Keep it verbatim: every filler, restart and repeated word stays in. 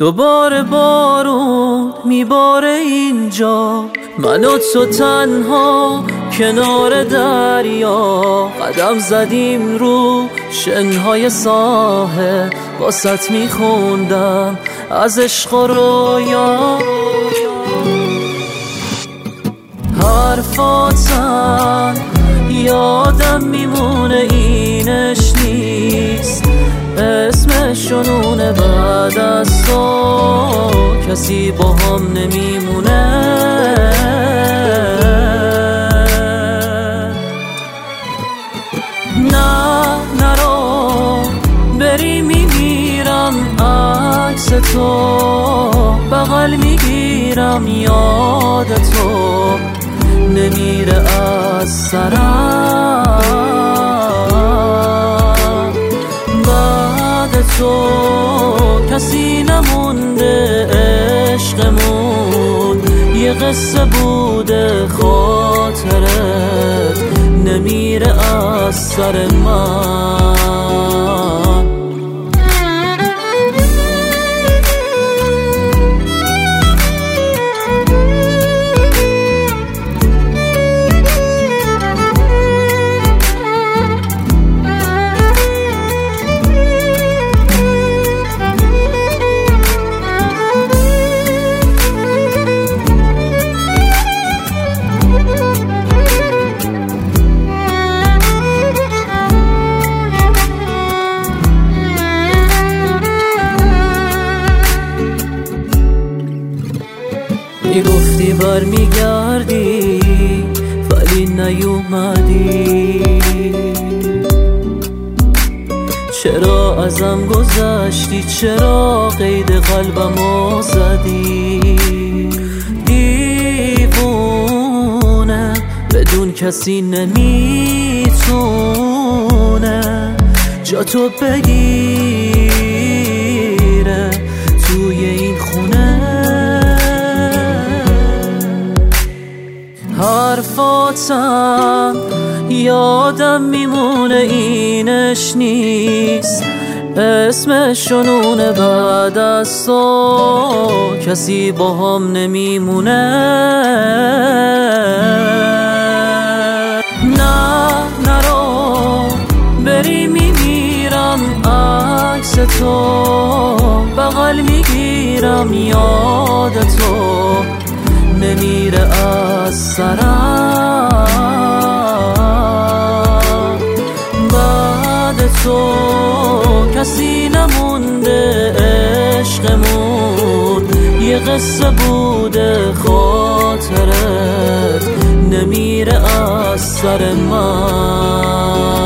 دوباره بارون میباره اینجا، من و تو تنها کنار دریا. قدم زدیم رو شنهای ساحل، واسط میخوندم از عشق و رویا. حرفاتم یادم میمونه، اینش نیست اسمشونونه. بعد از تو کسی با هم نمیمونه. نه نرو بری، میمیرم عکس تو بغل میگیرم، یاد تو نمیره از سرم. بعد تو کسی نمونده، عشقمون یه قصه بوده، خاطرت نمیره از سر من. میگفتی بر میگردی ولی نیومدی، چرا ازم گذشتی، چرا قید قلبمو زدی؟ دیوونه بدون کسی نمیتونه جا تو بگیره توی این خونه. حرفاتم یادم میمونه، اینش نیست اسمشونونه. بعد از تو کسی با هم نمیمونه. نه نرو بری، میمیرم عکس تو بغل میگیرم، یاد تو نمیره از سرم. بعد تو کسی نمونده، عشقمون یه قصه بوده، خاطرت نمیره از سر من.